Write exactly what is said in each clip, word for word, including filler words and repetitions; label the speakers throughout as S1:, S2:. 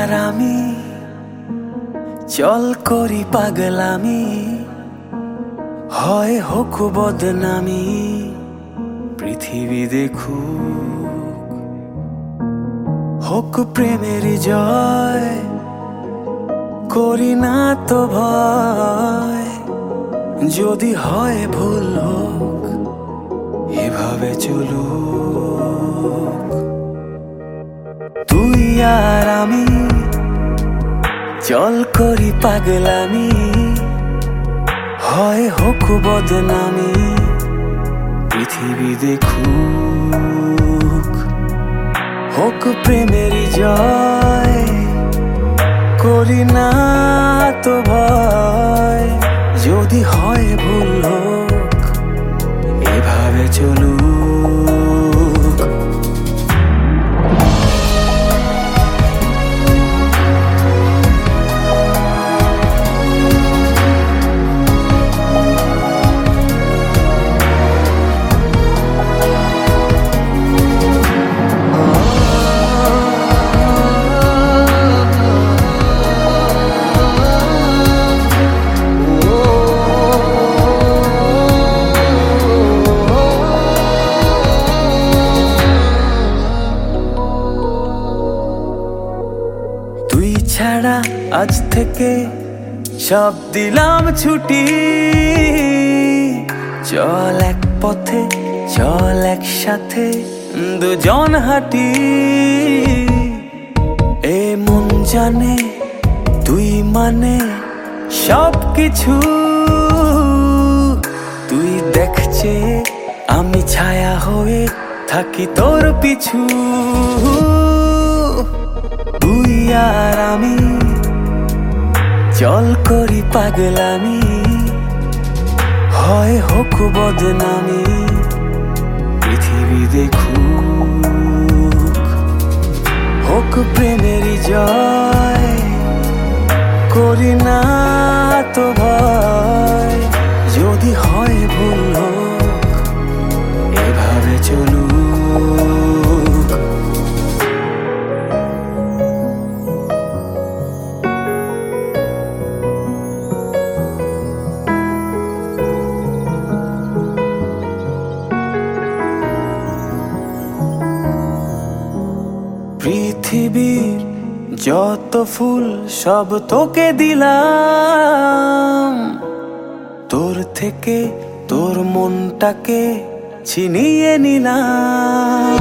S1: আর আমি চল করি পাগলামি, হয় হোক বদনামি, পৃথিবী দেখুক, হোক প্রেমের জয়, করি না তো ভয়, যদি হয় ভুল হোক, এভাবে চলুক। তুই আর আমি চল করি পাগলামি, হয় হোক বদনামি, পৃথিবী দেখুক, হোক প্রেমের জয়, করি না তো ভয়, যদি হয় ভুল হোক, এভাবে চলুক। তুই ছাড়া আজ থেকে সব দিলাম ছুটি, চল এক পথে, চল একসাথে দুজন হাঁটি। এ মন জানে তুই মানে সব কিছু, তুই দেখছে আমি ছায়া হয়ে থাকি তোর পিছু। তুই আর আমি চল করি পাগলামি, হয় হোক বদনামি, পৃথিবী দেখুক, হোক প্রেমের জয়, করি না তো ভয়, যদি হয় ভুল হোক, এভাবে চলুক। পৃথিবীর যত ফুল সব তোকে দিলাম, তোর থেকে তোর মনটাকে ছিনিয়ে নিলাম।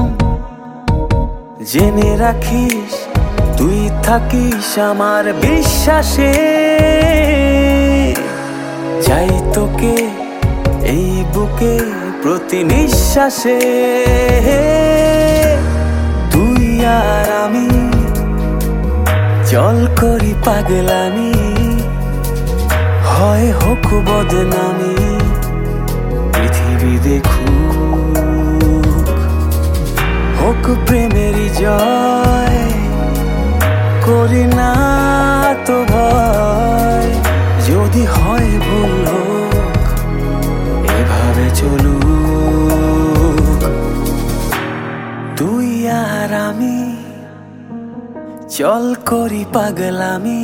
S1: জেনে রাখিস তুই থাকিস আমার বিশ্বাসে, চাই তোকে এই বুকে প্রতি নিঃশ্বাসে। তুই আর আমি চল করি পাগলামি, হয় হোক বদনামি, পৃথিবী দেখুক, হোক প্রেমের জয়, করি না তো ভয়, যদি হয় ভুল হোক, এভাবে চলুক। তুই আর আমি চল করি পাগলামি,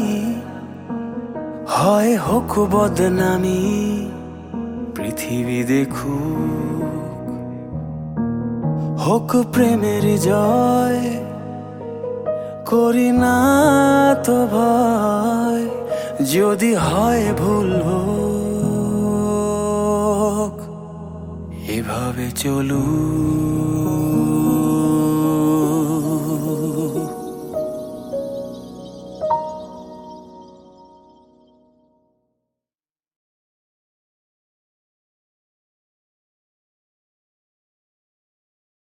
S1: হয় হোক বদনামি, পৃথিবী দেখুক, হোক প্রেমের জয়, করি না তো ভয়, যদি হয় ভুল হোক, এভাবে চলুক।